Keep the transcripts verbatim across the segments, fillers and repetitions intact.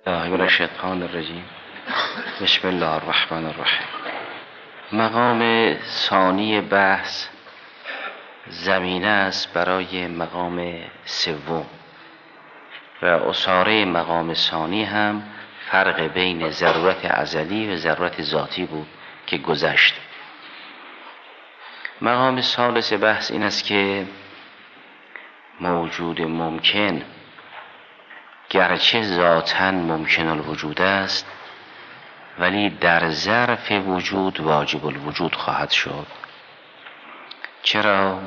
الله من الشیطان الرجیم. بسم الله الرحمن الرحیم. مقام ثانی بحث زمینه است برای مقام سوم و اصاره مقام ثانی هم فرق بین ضرورت ازلی و ضرورت ذاتی بود که گذشت. مقام ثالث بحث این است که موجود ممکن گرچه ذاتاً ممکن الوجود است ولی در ظرف وجود واجب الوجود خواهد شد. چرا؟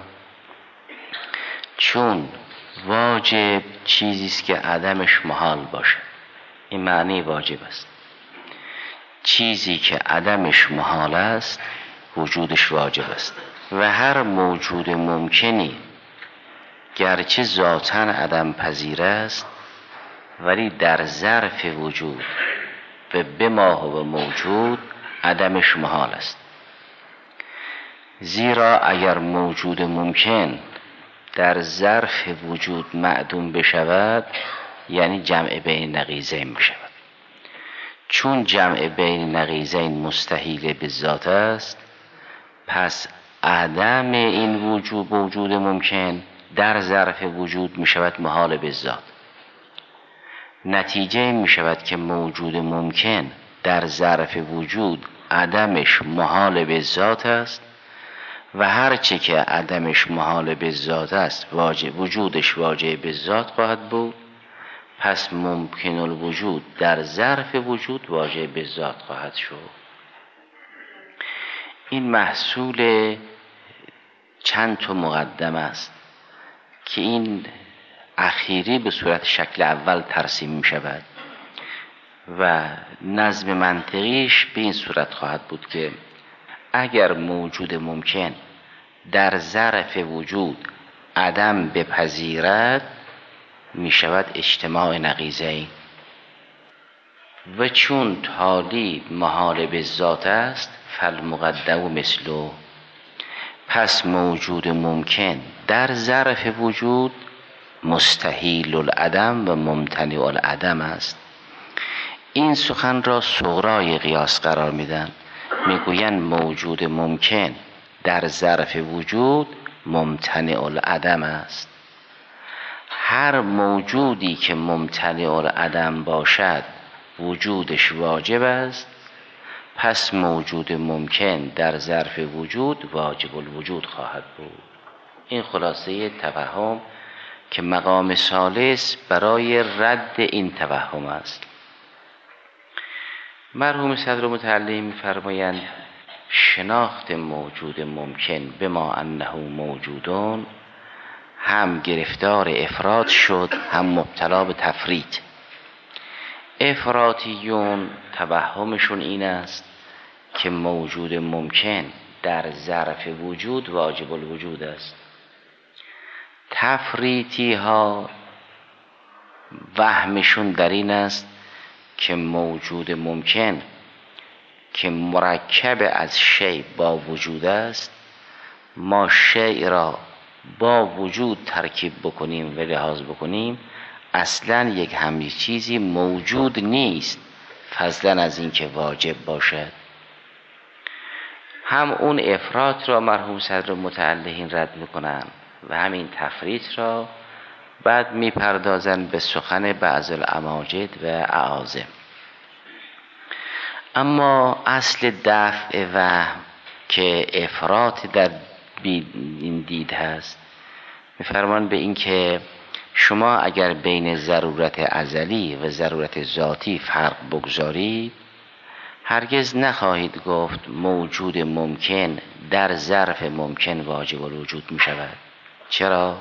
چون واجب چیزی است که عدمش محال باشه. این معنی واجب است. چیزی که عدمش محال است وجودش واجب است و هر موجود ممکنی گرچه ذاتاً عدم پذیر است ولی در ظرف وجود و بما هو موجود عدمش محال است. زیرا اگر موجود ممکن در ظرف وجود معدوم بشود یعنی جمع بین نقیضین بشود. چون جمع بین نقیضین مستحیل به ذات است پس عدم این وجود وجود ممکن در ظرف وجود می شود محال به ذات. نتیجه این می شود که موجود ممکن در ظرف وجود عدمش محال به ذات است و هرچه که عدمش محال به ذات است واجب وجودش واجب به ذات خواهد بود. پس ممکن الوجود در ظرف وجود واجب به ذات خواهد شد. این محصول چند تا مقدمه است که این اخیری به صورت شکل اول ترسیم می شود و نظم منطقیش به این صورت خواهد بود که اگر موجود ممکن در ظرف وجود عدم بپذیرد می شود اجتماع نقیضین و چون تالی محال به ذات است فالمقدم مثله. پس موجود ممکن در ظرف وجود مستحیل العدم و ممتنع العدم است. این سخن را صغرای قیاس قرار میدن. میگویند موجود ممکن در ظرف وجود ممتنع العدم است. هر موجودی که ممتنع العدم باشد وجودش واجب است. پس موجود ممکن در ظرف وجود واجب الوجود خواهد بود. این خلاصه تفهم که مقام ثالث برای رد این توهم است. مرحوم صدر متعلی می‌فرمایند شناخت موجود ممکن بما انه موجودون هم گرفتار افراط شد هم مبتلا به تفریط. افراطیون توهمشون این است که موجود ممکن در ظرف وجود واجب الوجود است. تفریطی ها وهمشون در این است که موجود ممکن که مرکب از شیء با وجود است ما شیء را با وجود ترکیب بکنیم و لحاظ بکنیم اصلا یک همین چیزی موجود نیست فضلا از این که واجب باشد. هم اون افراط را مرحوم صدر متعلی رد میکنن و همین تفریط را بعد میپردازن به سخن بعض الاماجد و اعاظم. اما اصل دفع وهم که افراط در این دید هست میفرمان به این که شما اگر بین ضرورت ازلی و ضرورت ذاتی فرق بگذارید هرگز نخواهید گفت موجود ممکن در ظرف ممکن واجب الوجود می شود. چرا؟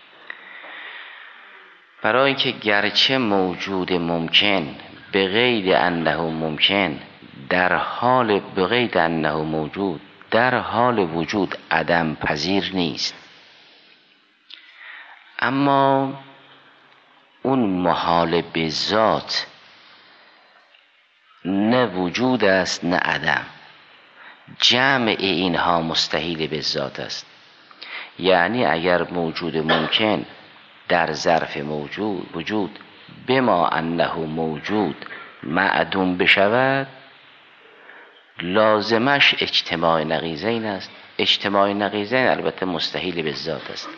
برای اینکه گرچه موجود ممکن به غیر انه ممکن در حال به غیر انه موجود در حال وجود عدم پذیر نیست، اما اون محال به ذات نه وجود است نه عدم. جمع اینها مستحیل به ذات است. یعنی اگر موجود ممکن در ظرف موجود وجود بما انه موجود معدوم بشود، لازمش اجتماع نقیضین است. اجتماع نقیضین البته مستحیل به ذات است.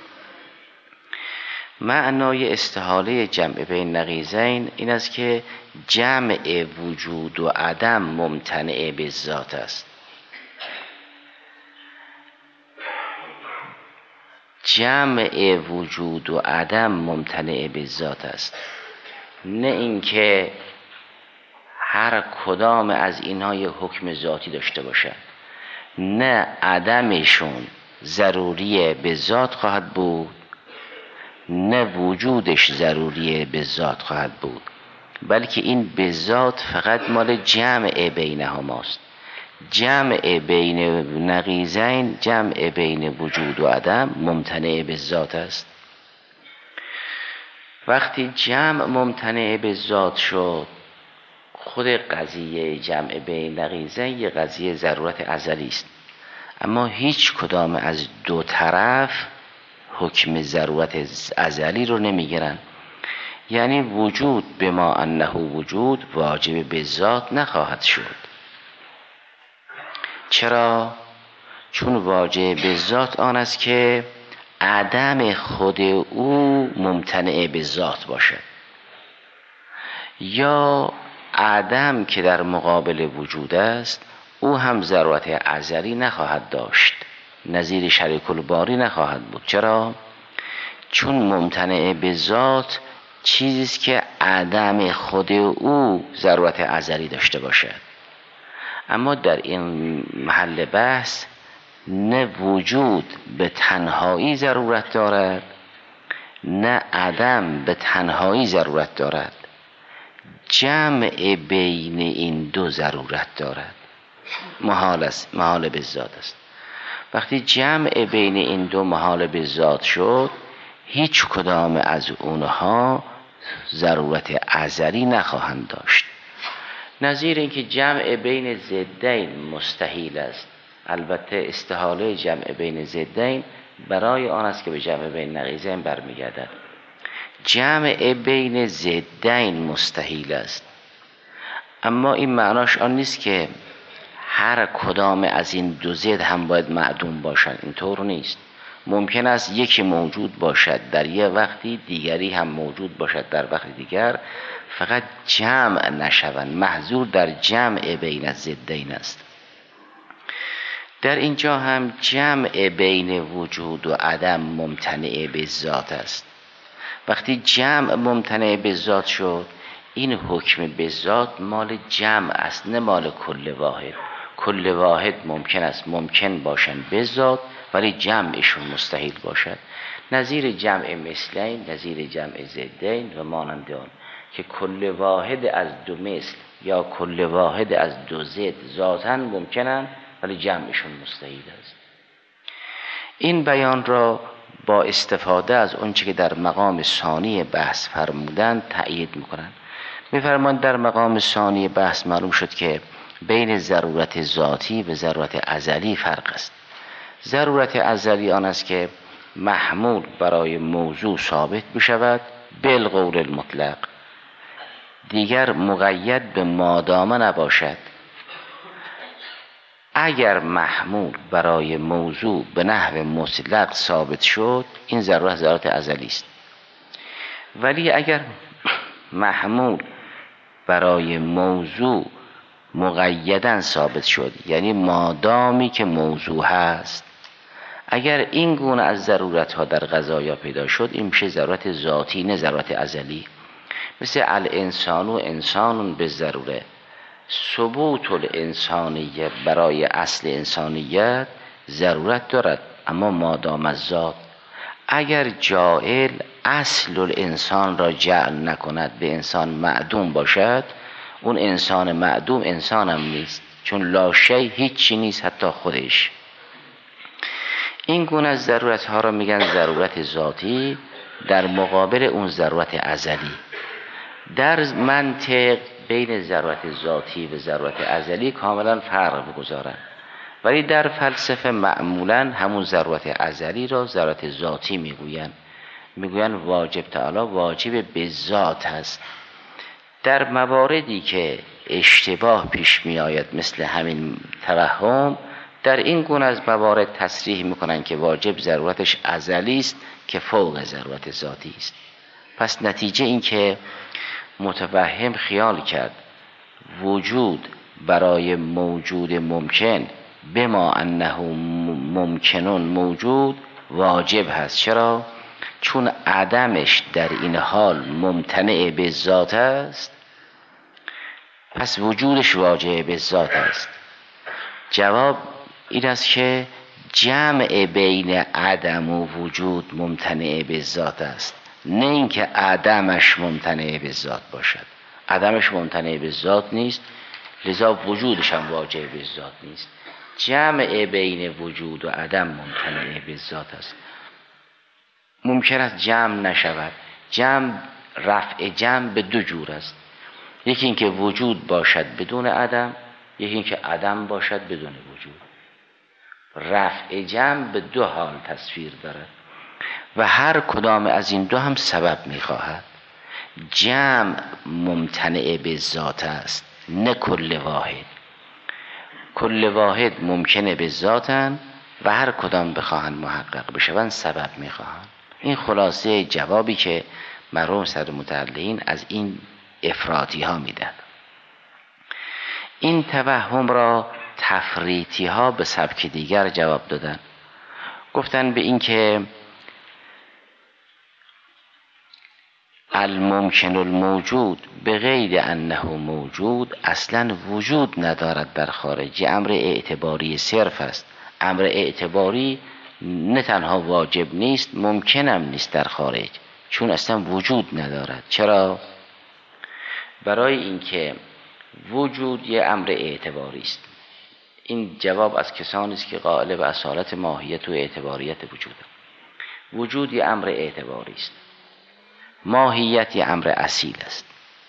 معنای استحاله جمع بین نقیضین این است که جمع وجود و عدم ممتنع به ذات است. جمع وجود و عدم ممتنع به ذات است، نه اینکه هر کدام از اینها یک حکم ذاتی داشته باشد. نه عدمشون ضروری به ذات خواهد بود، نه وجودش ضروری به ذات خواهد بود، بلکه این به ذات فقط مال جمع بینهماست. جمع بین نقیضین، جمع بین وجود و عدم ممتنع به ذات است. وقتی جمع ممتنع به ذات شد، خود قضیه جمع بین نقیضین یه قضیه ضرورت ازلی است، اما هیچ کدام از دو طرف حکم ضرورت ازلی رو نمیگیرن. یعنی وجود بما انه وجود واجب به ذات نخواهد شد. چرا؟ چون واجب به ذات آن است که عدم خود او ممتنع به ذات باشد، یا عدم که در مقابل وجود است او هم ضرورت ازلی نخواهد داشت، نظیر شریک الباری نخواهد بود. چرا؟ چون ممتنع به ذات چیزی است که عدم خود او ضرورت ازلی داشته باشد. اما در این محل بحث نه وجود به تنهایی ضرورت دارد، نه عدم به تنهایی ضرورت دارد. جمع بین این دو ضرورت دارد. محال است، محال به ذات است. وقتی جمع بین این دو محال به ذات شد، هیچ کدام از اونها ضرورت ازلی نخواهند داشت. نظیر اینکه جمع بین ضدین مستحیل است. البته استحاله جمع بین ضدین برای آن است که به جمع بین نقیضین برمیگردد. جمع بین ضدین مستحیل است، اما این معناش آن نیست که هر کدام از این دو ضد هم باید معدوم باشند. اینطور نیست. ممکن است یکی موجود باشد در یه وقتی، دیگری هم موجود باشد در وقت دیگر، فقط جمع نشوند. محظور در جمع بین الضدین است. در اینجا هم جمع بین وجود و عدم ممتنع به ذات است. وقتی جمع ممتنع به ذات شد، این حکم به ذات مال جمع است، نه مال کل واحد. کل واحد ممکن است ممکن باشند به ذات، ولی جمعشون مستحیل باشد. نظیر جمع مثلین، نظیر جمع ضدین و مانند آن که کل واحد از دو مثل یا کل واحد از دو ضد ذاتاً ممکنند، ولی جمعشون مستحیل است. این بیان را با استفاده از اونچه که در مقام ثانی بحث فرمودند تأیید میکنند. میفرمایند در مقام ثانی بحث معلوم شد که بین ضرورت ذاتی و ضرورت ازلی فرق است. ضرورت ازلی آن است که محمول برای موضوع ثابت بشود بالقول المطلق، دیگر مقید به مادامه نباشد. اگر محمول برای موضوع به نحو مطلق ثابت شد، این ضرورت ضرورت ازلی است. ولی اگر محمول برای موضوع مقیداً ثابت شد، یعنی مادامی که موضوع هست، اگر این گونه از ضرورت ها در قضایا پیدا شد، این میشه ضرورت ذاتی نه ضرورت ازلی. مثل الانسان و انسان به ضروره، ثبوت الانسانیه برای اصل انسانیت ضرورت دارد، اما مادام از ذات. اگر جاعل اصل الانسان را جعل نکند، به انسان معدوم باشد، اون انسان معدوم انسان هم نیست، چون لا شی هیچی نیست، حتی خودش. این گونه از ضرورت ها را میگن ضرورت ذاتی در مقابل اون ضرورت ازلی. در منطق بین ضرورت ذاتی و ضرورت ازلی کاملا فرق بگذارند، ولی در فلسفه معمولا همون ضرورت ازلی را ضرورت ذاتی میگویند. میگویند واجب تعالی واجب به ذات است. در مواردی که اشتباه پیش می آید مثل همین توهم، در این گونه از موارد تصریح میکنن که واجب ضرورتش ازلی است که فوق ضرورت ذاتی است. پس نتیجه این که متوهم خیال کرد وجود برای موجود ممکن بما انه ممکنون موجود واجب هست. چرا؟ چون عدمش در این حال ممتنع به ذات است، پس وجودش واجب به ذات است. جواب این است که جمع بین عدم و وجود ممتنع به ذات است، نه اینکه عدمش ممتنع به ذات باشد. عدمش ممتنع به ذات نیست، لذا وجودش هم واجب به ذات نیست. جمع بین وجود و عدم ممتنع به ذات است. ممکن است جمع نشود. جمع، رفع جمع به دو جور است. یکی اینکه وجود باشد بدون عدم، یکی اینکه عدم باشد بدون وجود. رفع جمع به دو حال تصویر دارد و هر کدام از این دو هم سبب می‌خواهد. جمع ممتنع به ذات است، نه کل واحد. کل واحد ممکنه به ذاتن و هر کدام بخواهند محقق بشوند سبب می‌خواهند. این خلاصه جوابی که مرحوم صدر متعلقین از این افراطی ها میدن. این توهم را تفریطی ها به سبک دیگر جواب دادن. گفتن به این که الممکن الموجود به غیر انه موجود اصلا وجود ندارد در خارج. امر اعتباری صرف است. امر اعتباری نه تنها واجب نیست، ممکنم نیست در خارج، چون اصلا وجود ندارد. چرا؟ برای اینکه وجود یه امر اعتباری است. این جواب از کسانی است که قائل به اصالت ماهیت و اعتباریت وجود. وجود یه امر اعتباری است، ماهیت یه امر اصیل است.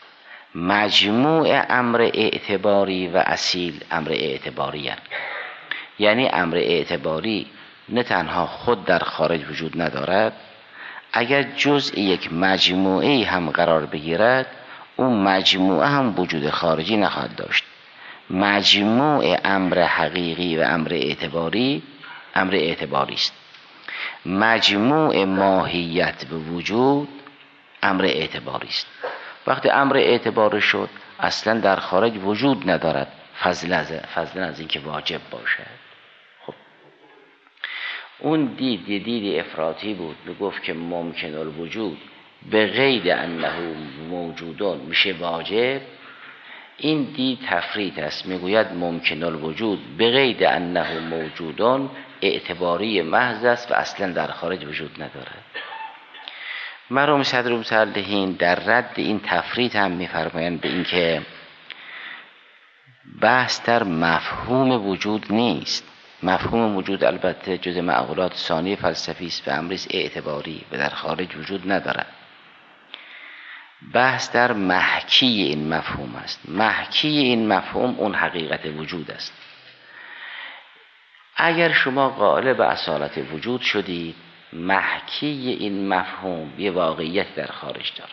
مجموع امر اعتباری و اصیل امر اعتباری هست. یعنی امر اعتباری نه تنها خود در خارج وجود ندارد، اگر جزء یک مجموعه هم قرار بگیرد اون مجموعه هم وجود خارجی نخواهد داشت. مجموع امر حقیقی و امر اعتباری امر اعتباری است. مجموع ماهیت و وجود امر اعتباری است. وقتی امر اعتباری شد اصلا در خارج وجود ندارد، فضل از فضل از اینکه واجب باشد. خب اون دید یه دید افراطی بود، میگفت که ممکن الوجود به غیر انه موجودون میشه واجب. این دید تفریط است. میگوید ممکن الوجود به غیر انه موجودون اعتباری محض است و اصلا در خارج وجود ندارد. مرحوم صدر متعلقین در رد این تفریط هم میفرمایند به این که بحث در مفهوم وجود نیست. مفهوم وجود البته جز معقولات ثانی فلسفی است و امری اعتباری و در خارج وجود ندارد. بحث در محکی این مفهوم است. محکی این مفهوم اون حقیقت وجود است. اگر شما قائل به اصالت وجود شدید، محکی این مفهوم یه واقعیت در خارج دارد.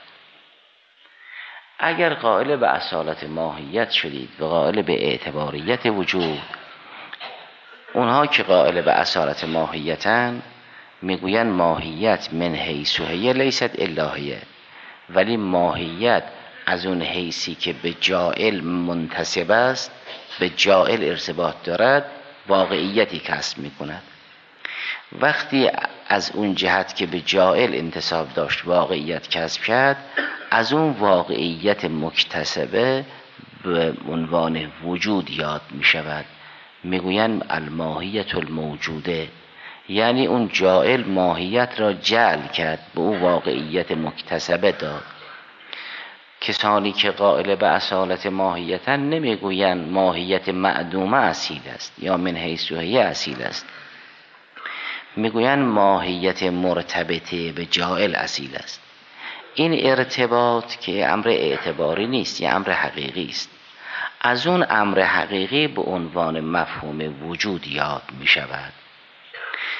اگر قائل به اصالت ماهیت شدید و قائل به اعتباریت وجود، اونها که قائل به اصالت ماهیتن میگوین ماهیت من حیث هی لیست الا هی، ولی ماهیت از اون حیثی که به جائل منتسب است، به جائل ارتباط دارد، واقعیتی کسب میکند. وقتی از اون جهت که به جائل انتساب داشت واقعیت کسب کرد، از اون واقعیت مکتسبه به عنوان وجود یاد می شود. میگوین الماهیت الموجوده، یعنی اون جائل ماهیت را جعل کرد، به اون واقعیت مکتسبه داد. کسانی که قائل به اصالت ماهیتن نمیگوین ماهیت معدومه اصیل است یا من حیث هی اصیل است، میگوین ماهیت مرتبطه به جائل اصیل است. این ارتباط که امر اعتباری نیست، یه امر حقیقی است. از اون امر حقیقی به عنوان مفهوم وجود یاد می شود.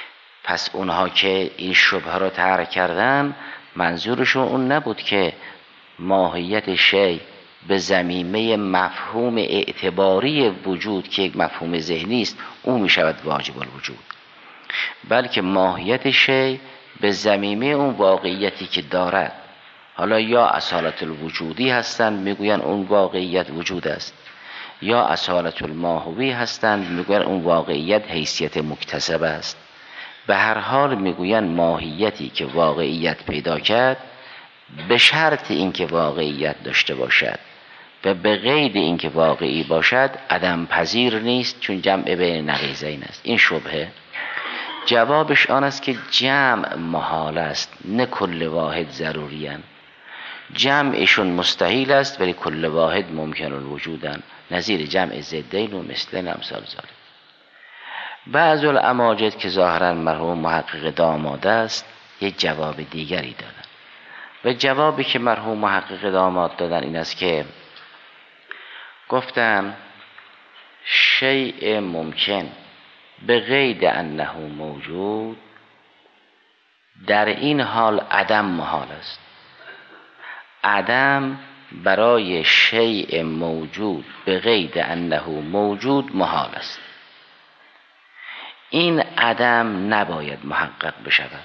پس اونها که این شبهه رو طرح کردن منظورشون اون نبود که ماهیت شی به ضمیمه مفهوم اعتباری وجود که یک مفهوم ذهنی است اون می شود واجب الوجود، بلکه ماهیت شی به ضمیمه اون واقعیتی که دارد. حالا یا اصالت الوجودی هستند میگوین اون واقعیت وجود است، یا اصالت الماهوی هستند میگوین اون واقعیت حیثیت مکتسب است. به هر حال میگوین ماهیتی که واقعیت پیدا کرد به شرط اینکه واقعیت داشته باشد و به غیر اینکه واقعی باشد عدم پذیر نیست، چون جمع بین نقیضین است. این شبهه جوابش آن است که جمع محال است، نه کل واحد ضروریان. جمعشون مستحیل است ولی کل واحد ممکن الوجودن، نظیر جمع ضدین و مثلین امثال ذالک. بعض الاماجد که ظاهرا مرحوم محقق داماد است یک جواب دیگری دادن و جوابی که مرحوم محقق داماد دادن این است که گفتم شیء ممکن به غیر انه موجود در این حال عدم محال است. عدم برای شیء موجود به غیر انه موجود محال است. این عدم نباید محقق بشود.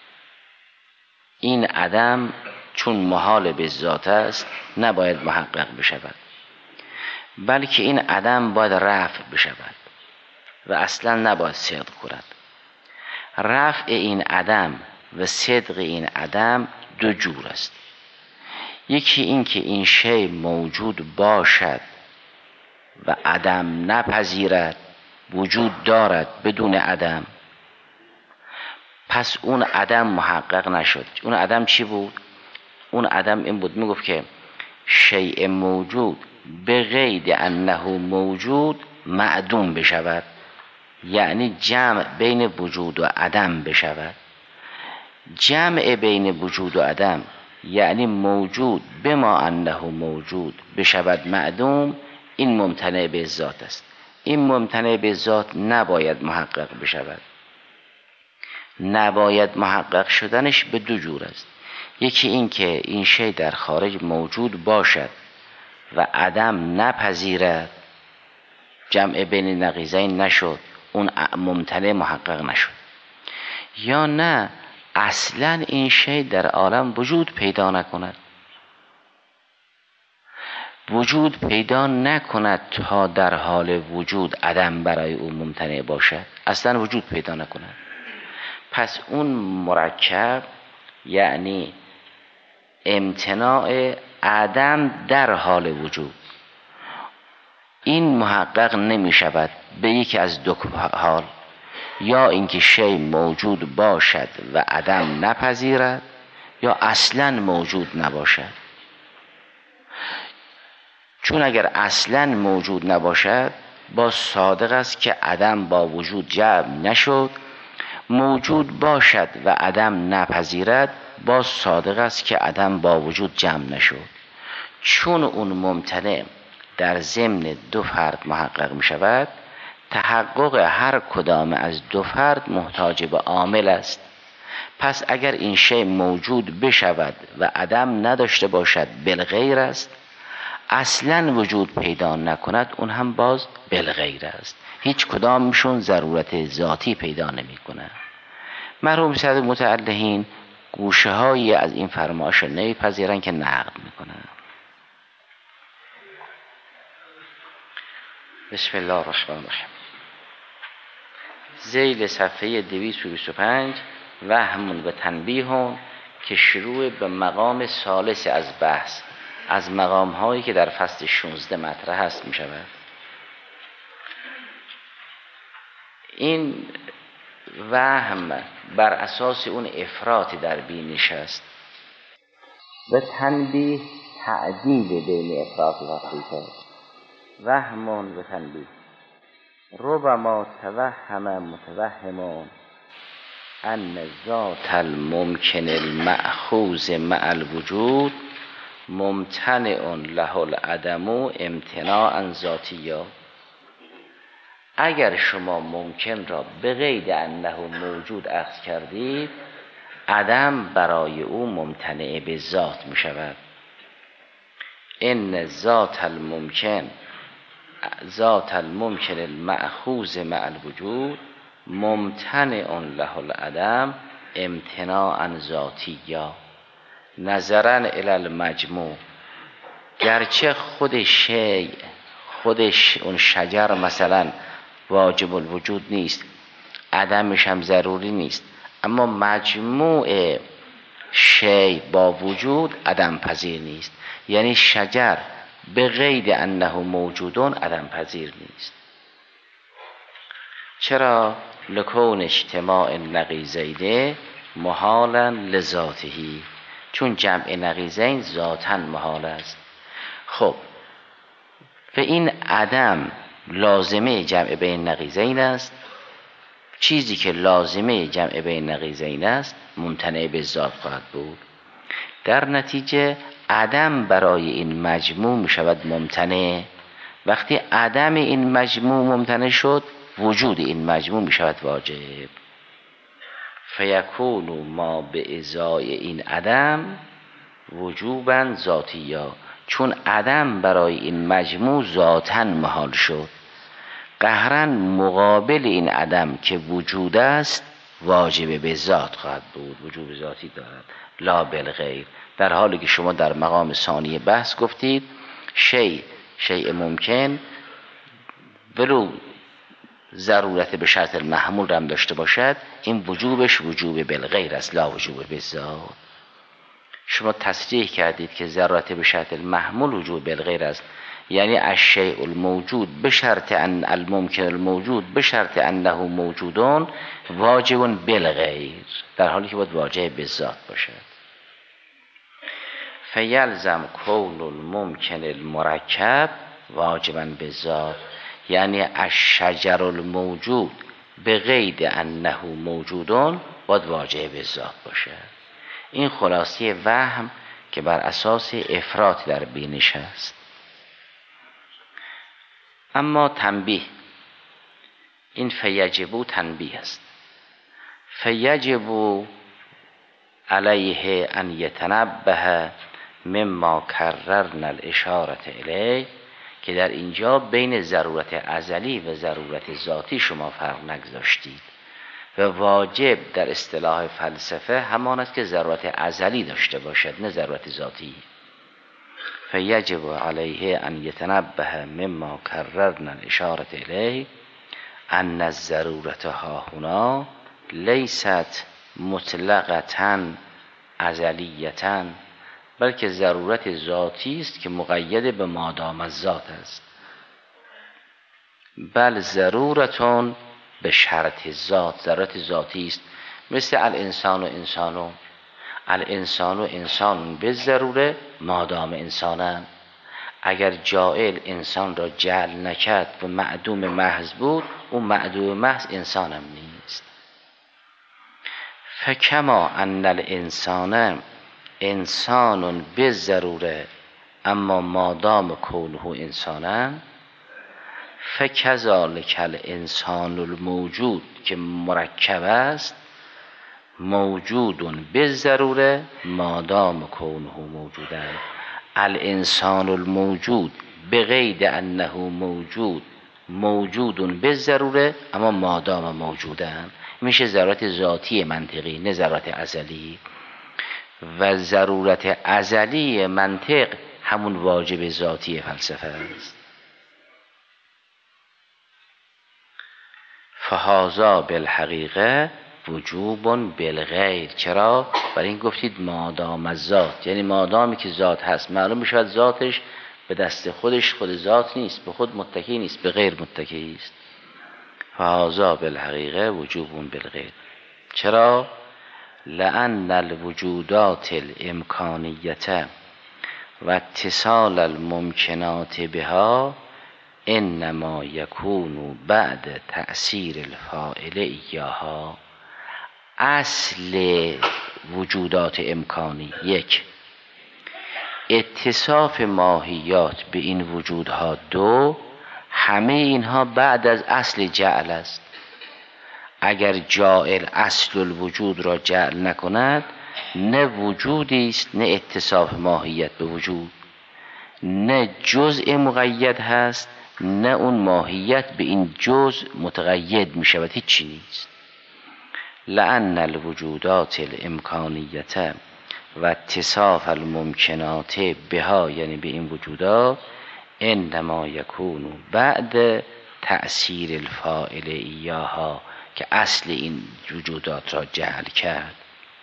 این عدم چون محال به ذات است نباید محقق بشود، بلکه این عدم باید رفع بشود و اصلا نباید صدق کند. رفع این عدم و صدق این عدم دو جور است. یکی این که این شی موجود باشد و عدم نپذیرد، وجود دارد بدون عدم، پس اون عدم محقق نشد. اون عدم چی بود؟ اون عدم این بود، میگفت که شیء موجود به غیر انه موجود معدوم بشود، یعنی جمع بین وجود و عدم بشود. جمع بین وجود و عدم یعنی موجود بما انه موجود بشود معدوم، این ممتنع به ذات است. این ممتنع به ذات نباید محقق بشود. نباید محقق شدنش به دو جور است. یکی این که این شی در خارج موجود باشد و عدم نپذیرد، جمع بین نقیضین نشد، اون ممتنع محقق نشد. یا نه اصلا این شی در عالم وجود پیدا نکند، وجود پیدا نکند تا در حال وجود عدم برای او ممتنع باشد، اصلا وجود پیدا نکند. پس اون مرکب یعنی امتناع عدم در حال وجود، این محقق نمی شود به یکی از دو حال، یا اینکه شی موجود باشد و عدم نپذیرد، یا اصلا موجود نباشد. چون اگر اصلا موجود نباشد باز صادق است که عدم با وجود جمع نشد، موجود باشد و عدم نپذیرد باز صادق است که عدم با وجود جمع نشد. چون اون ممتنع در ضمن دو فرد محقق می شود، تحقق هر کدام از دو فرد محتاج به عامل است. پس اگر این شی موجود بشود و عدم نداشته باشد بالغیر است، اصلا وجود پیدا نکند، اون هم باز بالغیر است. هیچ کدامشون ضرورت ذاتی پیدا نمی کنه. مرحوم سید متعلهین گوشه هایی از این فرمایش نمی پذیرن که نقد میکنن. بسم الله الرحمن الرحیم. ذیل صفحه دویست و بیست و پنج وهم و تنبیه که شروع به مقام ثالث از بحث از مقام هایی که در فصل شانزده مطرح هست می شود. این وهم بر اساس اون افراطی در بینش است و تنبیه تعدیل بین افراط و تفریط. وهم و تنبیه ربما توهم متوهم ان ذات الممکن المأخوذ مع الوجود ممتنع له العدم امتناعا ذاتیا. اگر شما ممکن را به قید انه موجود اخذ کردید، عدم برای او ممتنع به ذات می شود. ان ذات الممکن ذات الممکن المأخوذ مع الوجود ممتنع له العدم امتناعا ذاتیا نظرا الی المجموع. گرچه خود شیء خودش اون شجر مثلا واجب الوجود نیست، عدمش هم ضروری نیست، اما مجموع شیء با وجود عدم پذیر نیست. یعنی شجر به قید انه موجودون عدم پذیر نیست. چرا؟ لکون اجتماع نقیضین محالا لذاتهی، چون جمع نقیضین ذاتاً محال است. خب و این عدم لازمه جمع بین نقیضین است. چیزی که لازمه جمع بین نقیضین است ممتنع به ذات خواهد بود. در نتیجه عدم برای این مجموع می شود ممتنع. وقتی عدم این مجموع ممتنع شد، وجود این مجموع می شود واجب. فیکون ما به ازای این عدم وجوبا ذاتیا، چون عدم برای این مجموع ذاتاً محال شد، قهرن مقابل این عدم که وجود است واجب به ذات خواهد بود، وجوب ذاتی دارد لا بالغیر. در حالی که شما در مقام ثانی بحث گفتید شیء شیء ممکن ولو ضرورت به شرط المحمول هم داشته باشد، این وجوبش وجوب بالغیر است لا وجوب به ذات. شما تصریح کردید که ضرورت به شرط المحمول وجوب بالغیر است، یعنی الشیء الموجود به شرط ان الممکن الموجود به شرط انه موجودون واجب بالغیر، در حالی که باید واجب به ذات باشد. فیلزم کون الممکن المرکب واجبا به ذات، یعنی الشجر الموجود به قید انه موجودون باید واجب به ذات باشد. این خلاصه وهم که بر اساس افراط در بینش است. اما تنبیه، این فیجبو تنبیه است. فیجبو علیه ان یتنبه مما کررنا الاشاره الیه، که در اینجا بین ضرورت ازلی و ضرورت ذاتی شما فرق نگذاشتید و واجب در اصطلاح فلسفه همان است که ضرورت ازلی داشته باشد نه ضرورت ذاتی. فیجب علیه ان یتنبه مما کررنا الاشاره الیه ان الضرورت ها هنا لیست مطلقاً ازلیتاً، بلکه ضرورت ذاتی است که مقید به مادام الذات است. بل ضرورتون به شرط ذات، ضرورت ذاتی است. مثل الانسان و انسانو، الانسان و انسان به ضروره مادام انسانن. اگر جاعل انسان را جعل نکرد و معدوم محض بود، اون معدوم محض انسان هم نیست. فکما ان الانسان انسان به ضروره اما مادام کونه انسانن، فکذالک الانسان الموجود که مرکب است موجود به ضروره مادام کونه موجودن. الانسان الموجود به قید انه موجود موجود به ضروره اما مادام موجودن. میشه ضرورت ذاتی منطقی نه ضرورت ازلی، و ضرورت ازلی منطق همون واجب ذاتی فلسفه است. فهذا بالحقیقه وجوب بالغیر. چرا؟ برای این گفتید مادام الذات، یعنی مادامی که ذات هست معلوم میشود ذاتش به دست خودش خود ذات نیست، به خود متکی نیست، به غیر متکی است. فهذا بالحقیقه وجوب بالغیر. چرا؟ لأن الوجودات الامکانیته و اتصال الممکنات بها انما یکون بعد تأثیر الفاعل ایاها. اصل وجودات امکانی یک، اتصاف ماهیات به این وجودها دو، همه اینها بعد از اصل جعل است. اگر جاعل اصل الوجود را جعل نکند، نه وجودی است، نه اتصاف ماهیت به وجود، نه جزء مقید هست، نه اون ماهیت به این جزء متقید می شود، هیچی نیست. لأن الوجودات الامکانیت و اتصاف الممکنات بها، یعنی به این وجودات، انما یکون بعد تأثیر الفاعل ایاها، که اصل این وجودات را جعل کرد.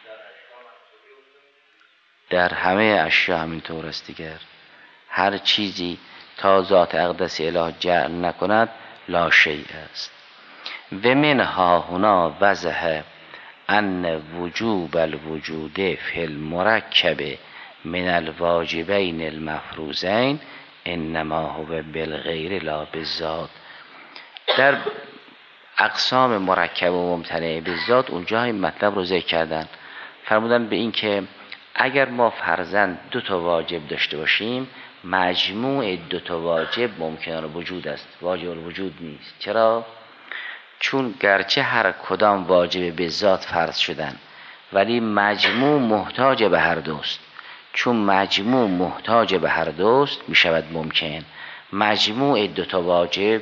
در همه اشیا همینطور است دیگر. هر چیزی تا ذات اقدس اله جعل نکند لا شیء است. و منها هنا وضح ان وجوب الوجود فی المرکب من الواجبین المفروضین انما هو بالغیر لا بالذات. در اقسام مرکب و ممتنع بالذات اونجا این مطلب رو ذکر کردن، فرمودن به این که اگر ما فرضاً دو تا واجب داشته باشیم، مجموع دو تا واجب ممکنه وجود است، واجب الوجود نیست. چرا؟ چون گرچه هر کدام واجب به ذات فرض شدن، ولی مجموع محتاج به هر دوست. چون مجموع محتاج به هر دوست می شود ممکن. مجموع دو تا واجب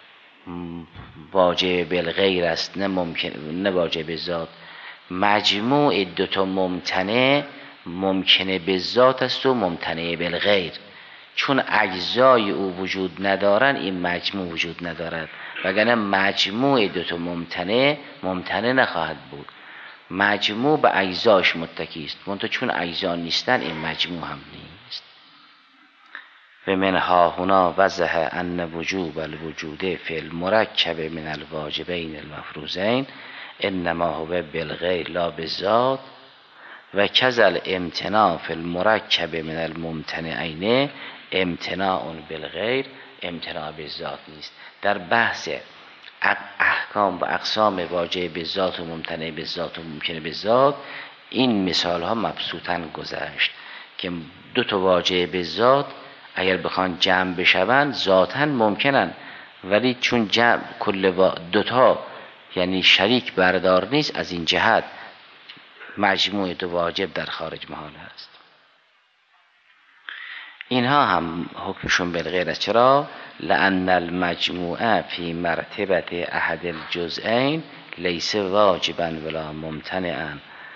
واجب بالغیر است، نه ممکن، نه واجب به ذات. مجموع دو تا ممتنع ممکنه به ذات است و ممتنع بالغیر. چون اجزای او وجود ندارن، این مجموع وجود ندارد، وگرنه مجموع دو تا ممتنع ممتنع نخواهد بود. مجموع به اجزاش متکی است، منتها چون اجزا نیستن این مجموع هم نیست. و منها هنا وضح ان وجوب الوجود فی المرکب من الواجبین المفروضین انما هو بالغیر لا بالذات و کذل امتناع فی المرکب من الممتنعین امتناع بالغیر امتناع بالذات نیست. در بحث احکام و اقسام واجب بالذات و ممتنع بالذات و ممکن بالذات این مثال ها مبسوطاً گذشت که دو تا واجب بالذات اگر بخوان جمع بشوند ذاتاً ممکنن، ولی چون جمع کل دو تا یعنی شریک بردار نیست، از این جهت مجموع دو واجب در خارج محال است. اینها هم حکمشون بالغیر است. چرا؟ لأن المجموعه فی مرتبت احد الجزئین لیس واجبا ولا ممتنعا.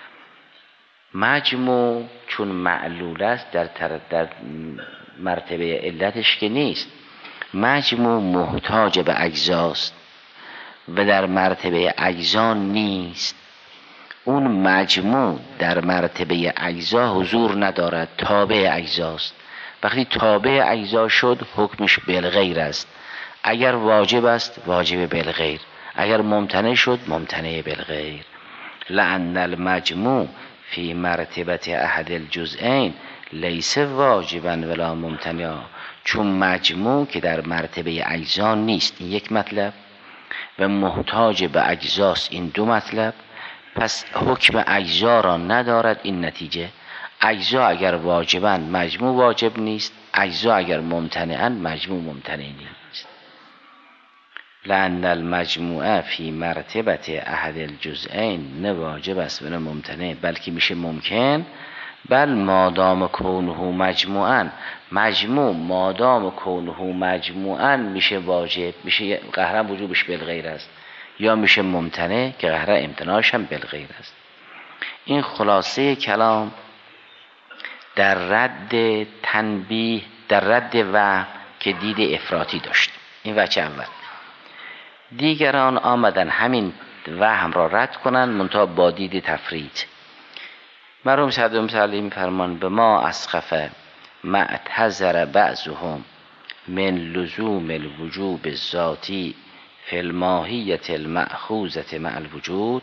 مجموع چون معلول است در, در مرتبه علتش که نیست، مجموع محتاج به اجزاست و در مرتبه اجزا نیست. اون مجموع در مرتبه اجزا حضور ندارد، تابع اجزاست. وقتی تابع اجزا شد حکمش بالغیر است. اگر واجب است واجب بالغیر، اگر ممتنع شد ممتنع بالغیر. لأن المجموع فی مرتبت احد الجزئین لیس واجبا ولا ممتنع. چون مجموع که در مرتبه اجزا نیست، این یک مطلب، و محتاج به اجزاست، این دو مطلب. پس حکم اجزا را ندارد. این نتیجه اجزا اگر واجبن مجموع واجب نیست، اجزا اگر ممتنعن مجموع ممتنع نیست. لأن المجموعه فی مرتبت احد الجزئین نه واجب است و نه ممتنع، بلکه میشه ممکن. بل مادام کونه مجموعا، مجموع مادام کونه مجموعا میشه واجب، میشه قهرا وجوبش بالغیر است، یا میشه ممتنع که قهرا امتناعش هم بالغیر است. این خلاصه کلام در رد تنبیه، در رد وهم که دید افراطی داشت. این وجه اول. دیگران آمدن همین وهم را رد کنن، منتها با دید تفرید. مرحوم صدوق سلیم فرمان به ما اسقف معتذر بعضهم من لزوم الوجوب الذاتی فی الماهیت المأخوذة مع الوجود.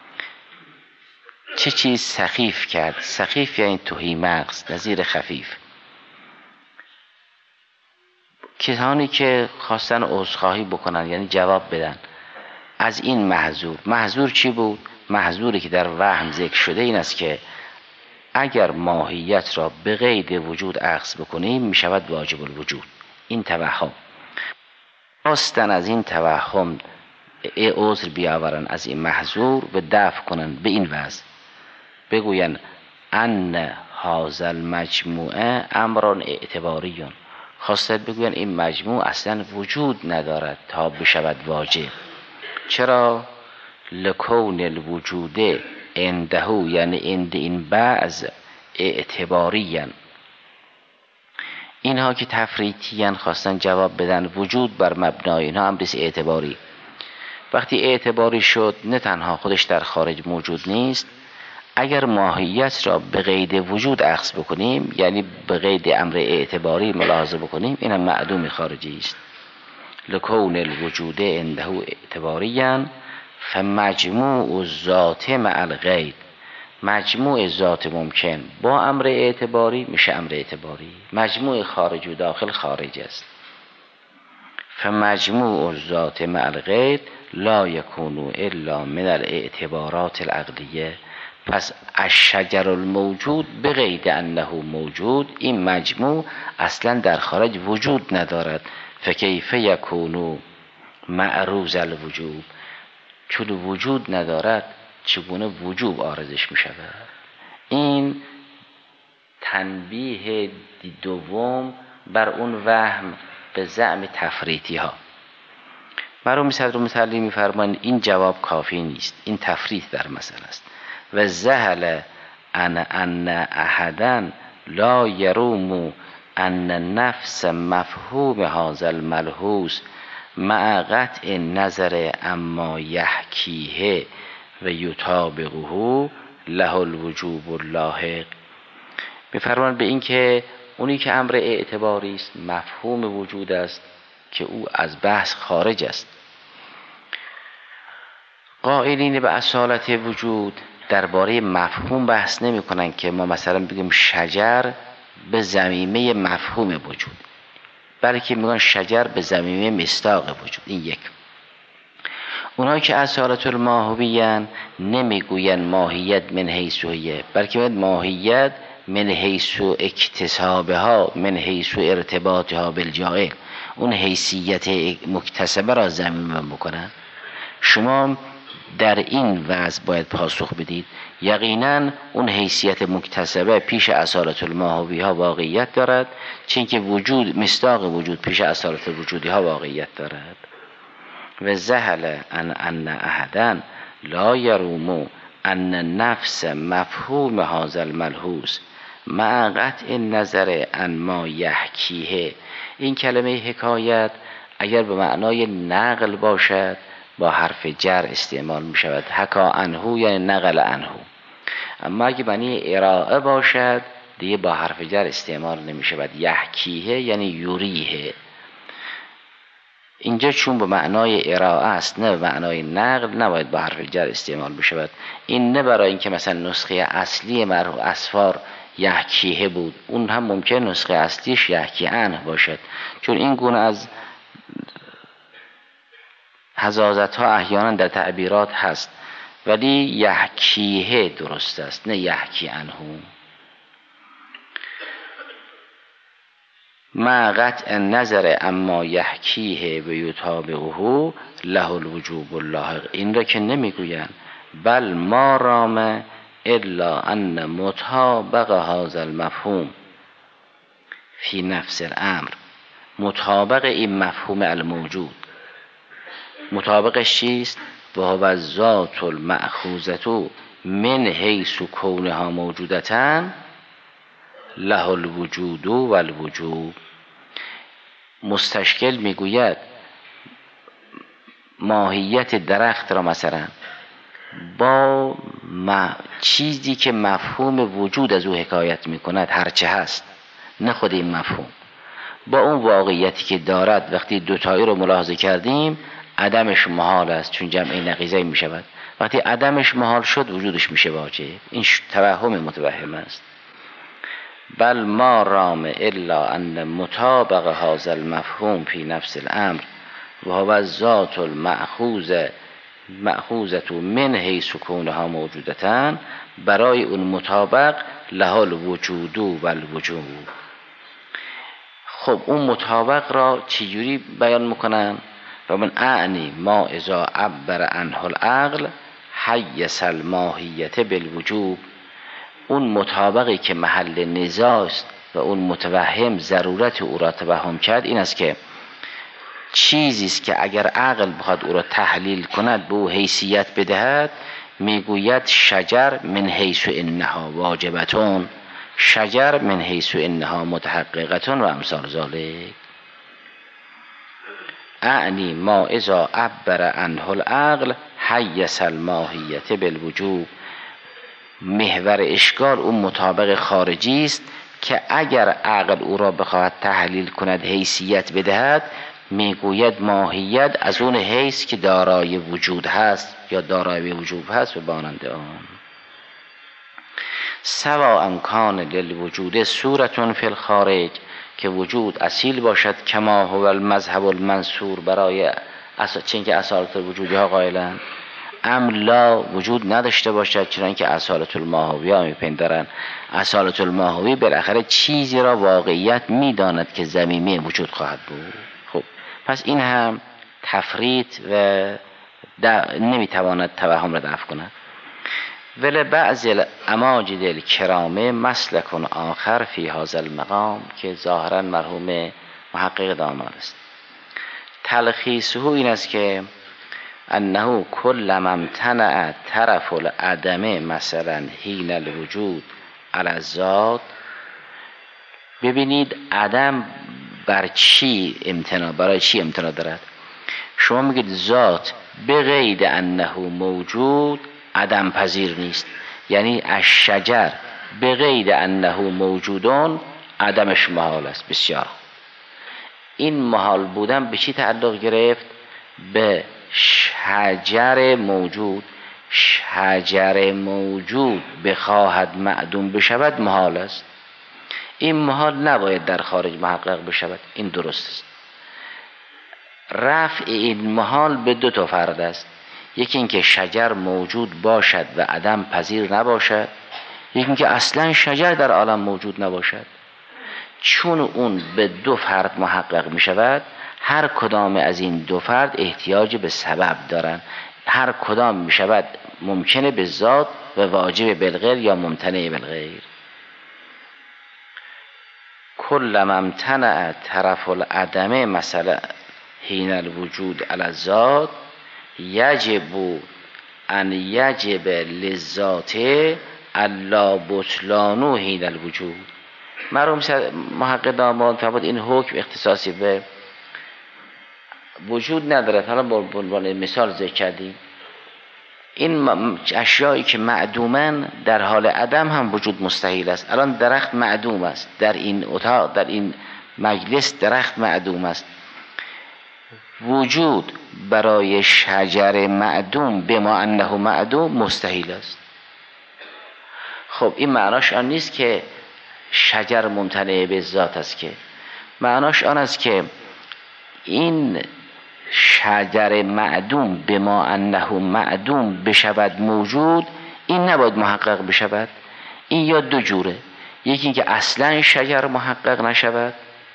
چه چیز سخیف کرد؟ سخیف یعنی تهی مغز، نظیر خفیف. کسانی که خواستن عذرخواهی بکنن، یعنی جواب بدن از این محظور. محظور چی بود؟ محظوری که در وهم ذکر شده این است که اگر ماهیت را به قید وجود اخذ بکنیم می شود واجب الوجود. این توهم. خواستن از این توهم عذر بیاورن، از این محظور و دفع کنن به این وضع، بگوین ان هذا المجموعه امران اعتباریون، خواستن بگوین این مجموع اصلا وجود ندارد تا بشود واجب. چرا؟ لکون الوجود عنده، یعنی عند این بعض اعتباریان. اینها که تفریطیان خواستن جواب بدن وجود بر مبنای اینها امریس اعتباری. وقتی اعتباری شد نه تنها خودش در خارج موجود نیست، اگر ماهیت را به قید وجود اخذ بکنیم، یعنی به قید امر اعتباری ملاحظه بکنیم، این هم معدوم خارجی است. لکون الوجود عنده اعتباریان فمجموع الذات مع الغید، مجموع ذات ممکن با امر اعتباری میشه امر اعتباری، مجموع خارج و داخل خارج است. فمجموع الذات مع الغید لا یکون الا من الاعتبارات العقلیه. پس الشجر الموجود بغیر انه موجود، این مجموع اصلا در خارج وجود ندارد. فکیف یکون معروض الوجوب، چون وجود ندارد چگونه وجوب عارضش می شود؟ این تنبیه دوم بر اون وهم به زعم تفریطی ها. مرحوم صدر متعلی می فرمایند این جواب کافی نیست، این تفریط در مسئله است. و زهل ان ان احدا لا یروم ان نفس مفهوم هذا الملحوظ مع قطع نظر اما یحکیه و یطابقه له الوجوب اللاحق. می‌فرمایند به این که اونی که امر اعتباری است، مفهوم وجود است که او از بحث خارج است. قائلین به اصالت وجود درباره مفهوم بحث نمی کنن که ما مثلا بگیم شجر به ضمیمه مفهوم وجود، بلکه میگن شجر به ضمیمه مصداق وجود. این یک. اونها که اصالت الماهویان نمیگوین ماهیت من حیث هیه، بلکه میگن ماهیت من حیث اکتسابها، من حیث ارتباطها بالجائل، اون حیثیت مکتسبه را ضمیمه بکنن. شما در این وضع باید پاسخ بدید یقینا اون حیثیت مکتسبه پیش اصالت الماهوی ها واقعیت دارد، چون که وجود مصداق وجود پیش اصالت وجودی ها واقعیت دارد. و زهل ان ان احدا لا یروم ان نفس مفهوم هذا الملحوظ مع قطع نظر ان ما یحکیه. این کلمه حکایت اگر به معنای نقل باشد با حرف جر استعمال می شود، حکا عنه یعنی نقل عنه. اما اگه معنی ارائه باشد دیگه با حرف جر استعمال نمی شود، یحکیه یعنی یوریه. اینجا چون به معنای ارائه است نه به معنای نقل، نباید با حرف جر استعمال می شود. این نه برای اینکه مثلا نسخه اصلی مرحوم اسفار یحکیه بود، اون هم ممکن نسخه اصلیش یحکی عنه باشد، چون این گونه از حزازت ها احیانا در تعبیرات هست، ولی یحکیه درست است نه یحکی عنه. مع قطع نظر اما یحکیه و یطابقه له الوجوب اللاحق. این را که نمیگویند، بل ما رام الا ان مطابق هذا المفهوم فی نفس الامر، مطابق این مفهوم الموجود، مطابقش چیست؟ و هو الذات المأخوذة من حیث کونها موجودتن له الوجود و الوجوب. مستشکل میگوید ماهیت درخت را مثلا با چیزی که مفهوم وجود از او حکایت میکند هرچه هست، نه خود این مفهوم، با اون واقعیتی که دارد وقتی دوتایی رو ملاحظه کردیم عدمش محال است، چون جمع نقیضه می شود. وقتی عدمش محال شد وجودش میشه واجب. این توهم متوهم است. بل ما رام الا ان مطابق هذا المفهوم فی نفس الامر و هو الذات المأخوذة مأخوذة من حیث کونها موجودتن، برای اون مطابق له الوجود و الوجوب. خب اون مطابق را چجوری بیان میکنن؟ و من اعنی ما اذا عبر عنه العقل حیث الماهیت بالوجوب. اون مطابقی که محل نزاع است و اون متوهم ضرورت او را توهم کرد این است که چیزی است که اگر عقل بخواد او را تحلیل کند به او حیثیت بدهد، میگوید شجر من حیث انها واجبتون، شجر من حیث انها متحققتون و امثال ذالک. اعنی ما اذا عبر عنه العقل حیث الماهیت بالوجوب. محور اشکال اون مطابق خارجی است که اگر عقل او را بخواهد تحلیل کند حیثیت بدهد، میگوید ماهیت از اون حیث که دارای وجود هست یا دارای وجوب هست و مانند آن. سواء کان للوجود صورتون فی الخارج، که وجود اصیل باشد کما هو المذهب المنصور برای اص... چون که اصالت الوجودی ها قائلند، ام لا وجود نداشته باشد چون که اصالت الماهوی ها میپندارن. اصالت الماهوی بالاخره چیزی را واقعیت میداند که ضمیمه وجود خواهد بود. خب پس این هم تفریط و نمیتواند توهم را دفع کند. ولی بعض الاماجد الکرامه مسلک آخر فی هذا المقام، که ظاهرا مرحوم محقق داماد است. تلخیصه این است که انه کل ما امتنع طرف العدم مثلا حین الوجود علی الذات. ببینید عدم بر چی امتناع، برای چی امتناع دارد؟ شما میگید ذات بغیر انه موجود عدم پذیر نیست، یعنی الشجر بغیر انه موجودون عدمش محال است. بسیار این محال بودن به چی تعلق گرفت؟ به شجر موجود. شجر موجود بخواهد معدوم بشود محال است. این محال نباید در خارج محقق بشود، این درست است. رفع این محال به دو تا فرد است، یکی اینکه شجر موجود باشد و عدم پذیر نباشد، یکی اینکه اصلا شجر در عالم موجود نباشد. چون اون به دو فرد محقق می شود، هر کدام از این دو فرد احتیاج به سبب دارند. هر کدام می شود ممکنه به ذات و واجب بالغیر یا ممتنع بالغیر. کل ما امتنع طرف العدم مثلا حین الوجود علی الذات یجب ان یجب للذات الا بطلان حین الوجود. مرحوم محقق داماد فرمود این حکم اختصاصی به وجود ندارد. حالا به عنوان مثال ذکر کردیم این اشیایی که معدومن در حال عدم هم وجود مستحیل است. الان درخت معدوم است، در این اتاق در این مجلس درخت معدوم است. وجود برای شجر معدوم بما انه معدوم مستحیل است. خب این معناش آن نیست که شجر ممتنع به ذات است، که معناش آن است که این شجر معدوم بما انه معدوم بشود موجود، این نباید محقق بشود. این یا دو جوره، یکی اینکه اصلا شجر محقق نشود،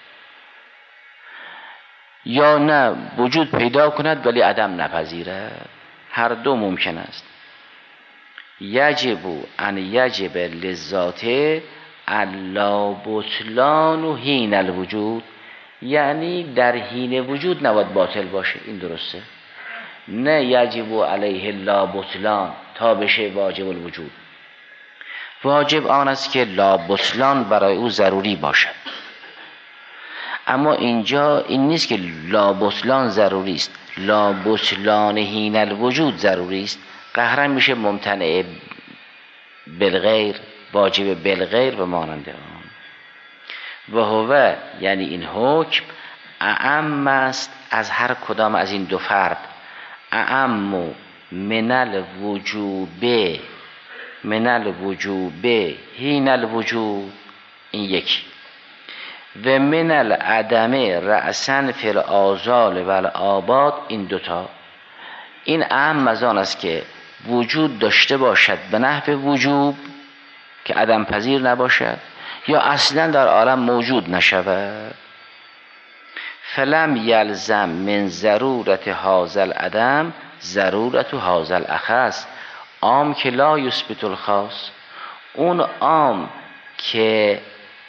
یا نه وجود پیدا کند ولی عدم نپذیرد. هر دو ممکن است. یجب ان یجب للذات الا بطلان حین الوجود، یعنی در حین وجود نباید باطل باشه. این درسته. نه یجب علیه لا بطلان تا بشه واجب الوجود. واجب آن است که لا بطلان برای او ضروری باشد. اما اینجا این نیست که لا بطلان ضروری است، لا بطلان حین الوجود ضروری است. قهرا میشه ممتنع بالغیر، واجب بالغیر و مانند آن. و هو یعنی این حکم اعم است از هر کدام از این دو فرد. اعم من الوجوب من الوجوب حین الوجود، این یکی، و من العدم رأسا فی الآزال و الآباد، این دوتا. این اعم از آن است که وجود داشته باشد به نحو وجوب که عدم پذیر نباشد، یا اصلا در عالم موجود نشود. فلم یلزم من ضرورت هذا العدم ضرورت هذا الاخص. عام که لا یثبت الخاص، اون عام که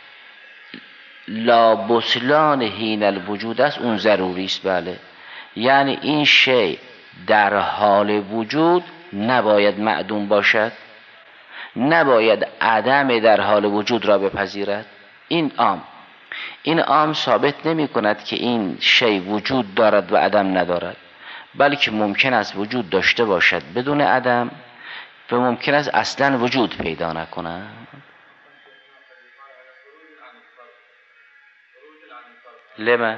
لا بطلان حین الوجود است اون ضروری است. بله، یعنی این شی در حال وجود نباید معدوم باشد، نباید عدم در حال وجود را بپذیرد. این عام این عام ثابت نمی کند که این شی وجود دارد و عدم ندارد، بلکه ممکن است وجود داشته باشد بدون عدم و ممکن است اصلا وجود پیدا نکند. لما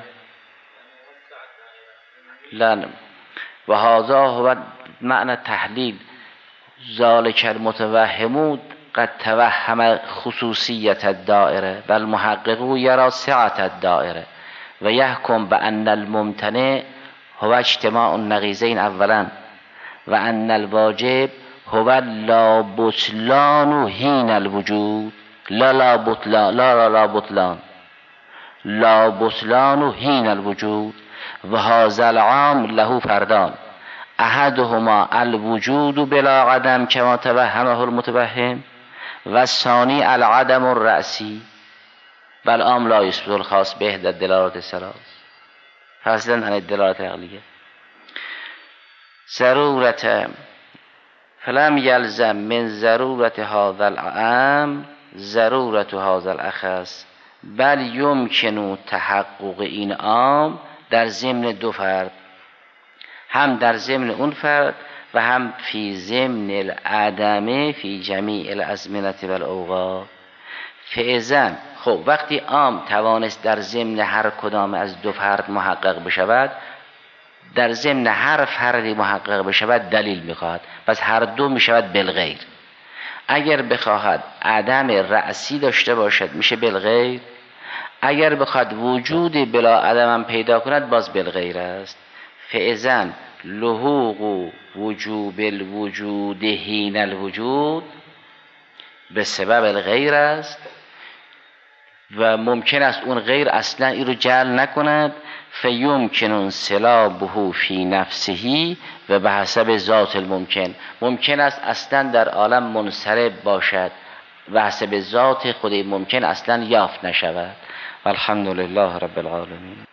لن و هذا هو معنی تحلیل ذالک المتوهم قد توهم خصوصیت الدائره و المحقق یرا سعت الدائره و یحکم بان الممتنع هو اجتماع النقیضین اولا و ان الواجب هو لا بطلان حین الوجود. لا لا بطلان لا لا لا بطلان لا بطلان حین الوجود. و هذا العام له فردان احدهما الوجود بلا عدم كما توهمه المتوهم و الثانی العدم الرأسی. بل عام لا یثبت الخاص به احدى الدلالات الثلاث فاصلا عن الدلالات العقلیه. ضرورت فلم یلزم من ضرورت هذا العام ضرورت هذا الاخص بل یمکن تحقق این عام در ضمن دو فرد، هم در ضمن اون فرد و هم فی ضمن العدم فی جمیع الازمنه و الاوقات. فاذا خب وقتی عام توانست در ضمن هر کدام از دو فرد محقق بشود، در ضمن هر فردی محقق بشود دلیل میخواهد، پس هر دو میشود بالغیر. اگر بخواهد عدم رأسی داشته باشد میشه بالغیر، اگر بخواد وجود بلا عدم هم پیدا کند باز بالغیر است. فاذا لحوق وجوب الوجود حین الوجود به سبب الغیر است و ممکن است اون غیر اصلا این رو جعل نکند. فیمکن انصلابه فی نفسه و به حسب ذات الممکن، ممکن است اصلا در عالم منصرف باشد و حسب ذات خود ممکن اصلا یافت نشود. والحمد لله رب العالمین.